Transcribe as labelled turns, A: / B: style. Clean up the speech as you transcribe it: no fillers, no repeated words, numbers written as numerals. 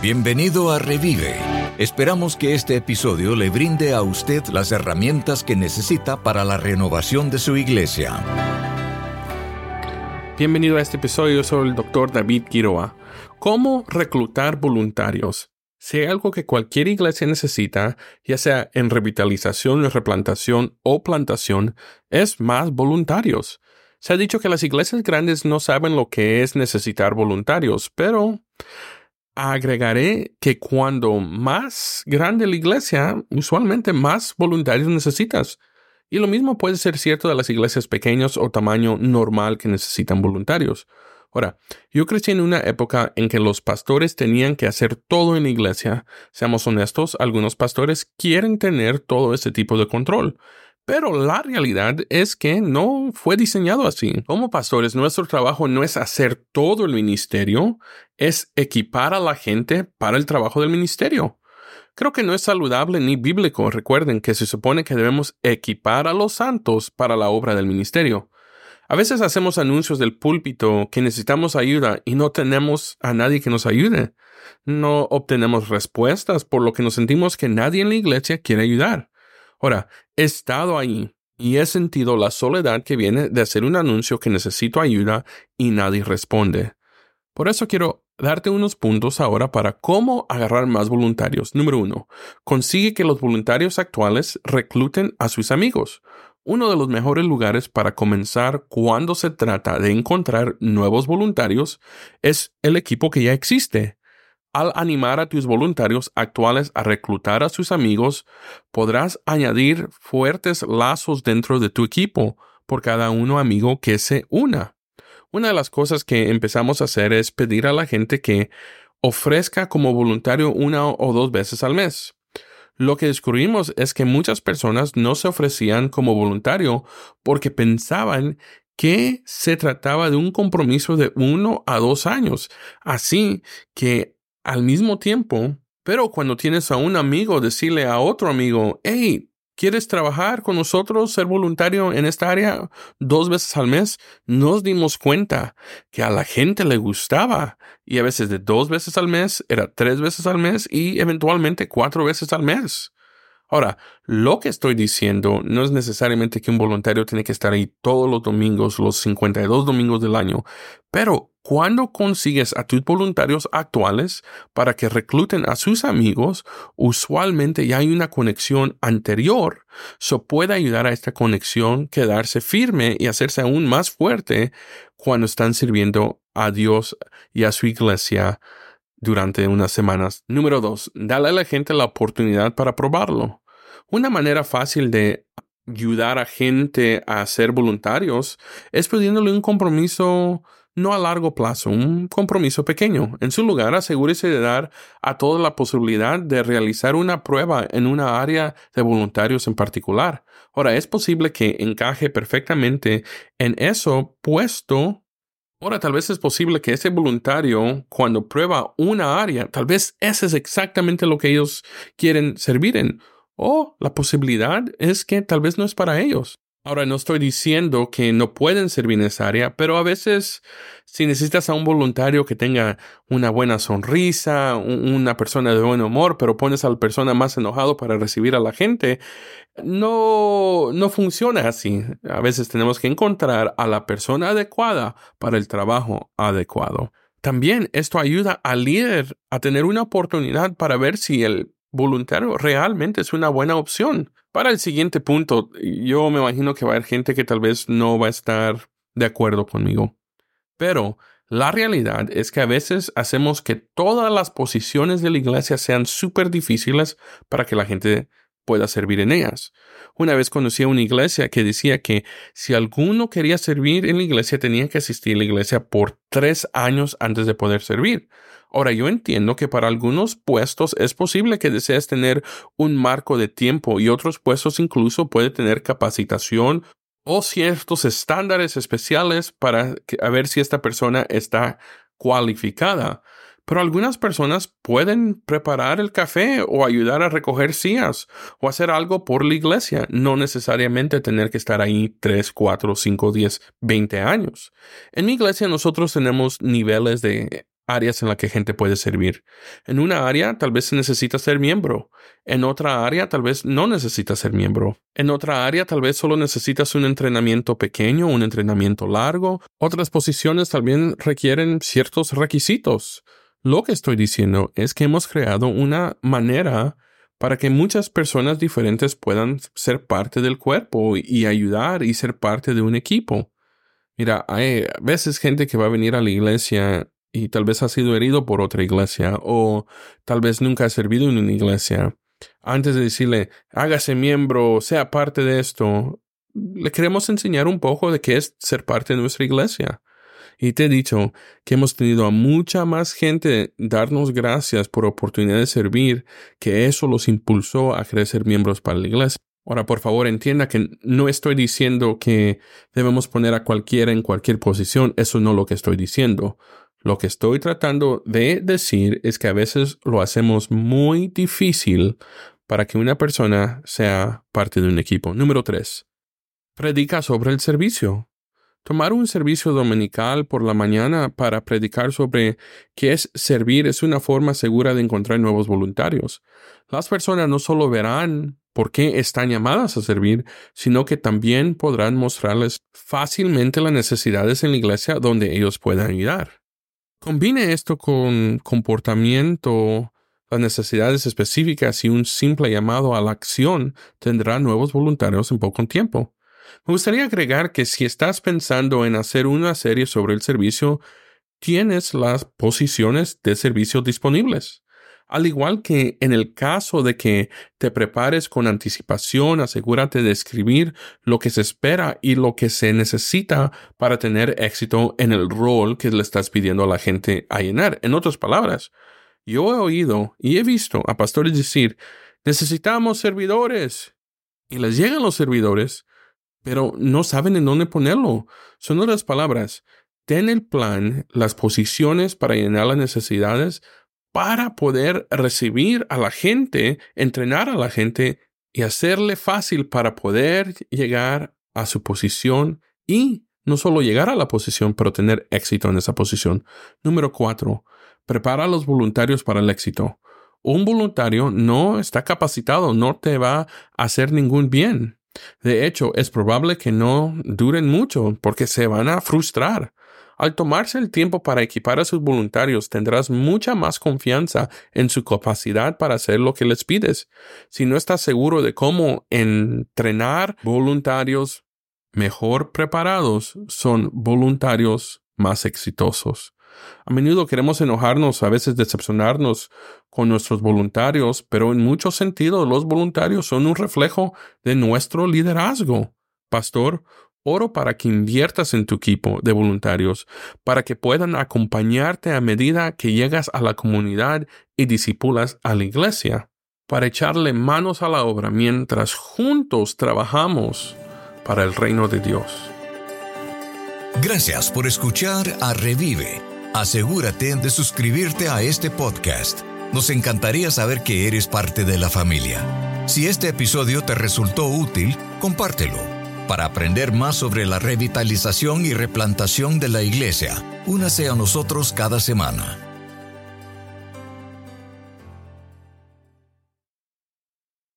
A: Bienvenido a Revive. Esperamos que este episodio le brinde a usted las herramientas que necesita para la renovación de su iglesia.
B: Bienvenido a este episodio. Soy el Dr. David Quiroa. ¿Cómo reclutar voluntarios? Si hay algo que cualquier iglesia necesita, ya sea en revitalización, replantación o plantación, es más voluntarios. Se ha dicho que las iglesias grandes no saben lo que es necesitar voluntarios, pero agregaré que cuando más grande la iglesia, usualmente más voluntarios necesitas. Y lo mismo puede ser cierto de las iglesias pequeñas o tamaño normal que necesitan voluntarios. Ahora, yo crecí en una época en que los pastores tenían que hacer todo en la iglesia. Seamos honestos, algunos pastores quieren tener todo ese tipo de control. Pero la realidad es que no fue diseñado así. Como pastores, nuestro trabajo no es hacer todo el ministerio, es equipar a la gente para el trabajo del ministerio. Creo que no es saludable ni bíblico. Recuerden que se supone que debemos equipar a los santos para la obra del ministerio. A veces hacemos anuncios del púlpito que necesitamos ayuda y no tenemos a nadie que nos ayude. No obtenemos respuestas, por lo que nos sentimos que nadie en la iglesia quiere ayudar. Ahora, he estado ahí y he sentido la soledad que viene de hacer un anuncio que necesito ayuda y nadie responde. Por eso quiero darte unos puntos ahora para cómo agarrar más voluntarios. Número 1. Consigue que los voluntarios actuales recluten a sus amigos. Uno de los mejores lugares para comenzar cuando se trata de encontrar nuevos voluntarios es el equipo que ya existe. Al animar a tus voluntarios actuales a reclutar a sus amigos, podrás añadir fuertes lazos dentro de tu equipo por cada amigo que se una. Una de las cosas que empezamos a hacer es pedir a la gente que ofrezca como voluntario 1 o 2 veces al mes. Lo que descubrimos es que muchas personas no se ofrecían como voluntario porque pensaban que se trataba de un compromiso de 1 a 2 años. Así que al mismo tiempo, pero cuando tienes a un amigo, decirle a otro amigo, hey, ¿quieres trabajar con nosotros, ser voluntario en esta área 2 veces al mes? Nos dimos cuenta que a la gente le gustaba y a veces de 2 veces al mes era 3 veces al mes y eventualmente 4 veces al mes. Ahora, lo que estoy diciendo no es necesariamente que un voluntario tiene que estar ahí todos los domingos, los 52 domingos del año, pero cuando consigues a tus voluntarios actuales para que recluten a sus amigos, usualmente ya hay una conexión anterior. Eso puede ayudar a esta conexión quedarse firme y hacerse aún más fuerte cuando están sirviendo a Dios y a su iglesia durante unas semanas. Número 2. Dale a la gente la oportunidad para probarlo. Una manera fácil de ayudar a gente a ser voluntarios es pidiéndole un compromiso no a largo plazo, un compromiso pequeño. En su lugar, asegúrese de dar a todos la posibilidad de realizar una prueba en una área de voluntarios en particular. Ahora, es posible que encaje perfectamente en eso puesto. Ahora, tal vez es posible que ese voluntario, cuando prueba una área, tal vez ese es exactamente lo que ellos quieren servir en. O la posibilidad es que tal vez no es para ellos. Ahora, no estoy diciendo que no pueden servir en esa área, pero a veces si necesitas a un voluntario que tenga una buena sonrisa, una persona de buen humor, pero pones a la persona más enojado para recibir a la gente, no funciona así. A veces tenemos que encontrar a la persona adecuada para el trabajo adecuado. También esto ayuda al líder a tener una oportunidad para ver si el voluntario realmente es una buena opción. Para el siguiente punto, yo me imagino que va a haber gente que tal vez no va a estar de acuerdo conmigo. Pero la realidad es que a veces hacemos que todas las posiciones de la iglesia sean súper difíciles para que la gente pueda servir en ellas. Una vez conocí a una iglesia que decía que si alguno quería servir en la iglesia tenía que asistir a la iglesia por 3 años antes de poder servir. Ahora, yo entiendo que para algunos puestos es posible que desees tener un marco de tiempo y otros puestos incluso puede tener capacitación o ciertos estándares especiales para ver si esta persona está cualificada. Pero algunas personas pueden preparar el café o ayudar a recoger sillas o hacer algo por la iglesia, no necesariamente tener que estar ahí 3, 4, 5, 10, 20 años. En mi iglesia nosotros tenemos niveles de áreas en las que gente puede servir. En una área tal vez se necesita ser miembro. En otra área tal vez no necesitas ser miembro. En otra área tal vez solo necesitas un entrenamiento pequeño, un entrenamiento largo. Otras posiciones también requieren ciertos requisitos. Lo que estoy diciendo es que hemos creado una manera para que muchas personas diferentes puedan ser parte del cuerpo y ayudar y ser parte de un equipo. Mira, hay a veces gente que va a venir a la iglesia y tal vez ha sido herido por otra iglesia o tal vez nunca ha servido en una iglesia. Antes de decirle, hágase miembro, sea parte de esto, le queremos enseñar un poco de qué es ser parte de nuestra iglesia. Y te he dicho que hemos tenido a mucha más gente darnos gracias por oportunidad de servir, que eso los impulsó a querer ser miembros para la iglesia. Ahora, por favor, entienda que no estoy diciendo que debemos poner a cualquiera en cualquier posición. Eso no es lo que estoy diciendo. Lo que estoy tratando de decir es que a veces lo hacemos muy difícil para que una persona sea parte de un equipo. Número 3. Predica sobre el servicio. Tomar un servicio dominical por la mañana para predicar sobre qué es servir es una forma segura de encontrar nuevos voluntarios. Las personas no solo verán por qué están llamadas a servir, sino que también podrán mostrarles fácilmente las necesidades en la iglesia donde ellos puedan ayudar. Combine esto con comportamiento, las necesidades específicas y un simple llamado a la acción tendrá nuevos voluntarios en poco tiempo. Me gustaría agregar que si estás pensando en hacer una serie sobre el servicio, tienes las posiciones de servicio disponibles. Al igual que en el caso de que te prepares con anticipación, asegúrate de escribir lo que se espera y lo que se necesita para tener éxito en el rol que le estás pidiendo a la gente a llenar. En otras palabras, yo he oído y he visto a pastores decir, necesitamos servidores. Y les llegan los servidores, pero no saben en dónde ponerlo. Son otras palabras, ten el plan, las posiciones para llenar las necesidades, para poder recibir a la gente, entrenar a la gente y hacerle fácil para poder llegar a su posición y no solo llegar a la posición, pero tener éxito en esa posición. Número 4, prepara a los voluntarios para el éxito. Un voluntario no está capacitado, no te va a hacer ningún bien. De hecho, es probable que no duren mucho porque se van a frustrar. Al tomarse el tiempo para equipar a sus voluntarios, tendrás mucha más confianza en su capacidad para hacer lo que les pides. Si no estás seguro de cómo entrenar voluntarios mejor preparados, son voluntarios más exitosos. A menudo queremos enojarnos, a veces decepcionarnos con nuestros voluntarios, pero en muchos sentidos los voluntarios son un reflejo de nuestro liderazgo. Pastor, oro para que inviertas en tu equipo de voluntarios, para que puedan acompañarte a medida que llegas a la comunidad y discipulas a la iglesia, para echarle manos a la obra mientras juntos trabajamos para el reino de Dios.
A: Gracias por escuchar a Revive. Asegúrate de suscribirte a este podcast. Nos encantaría saber que eres parte de la familia. Si este episodio te resultó útil, compártelo. Para aprender más sobre la revitalización y replantación de la iglesia, únase a nosotros cada semana.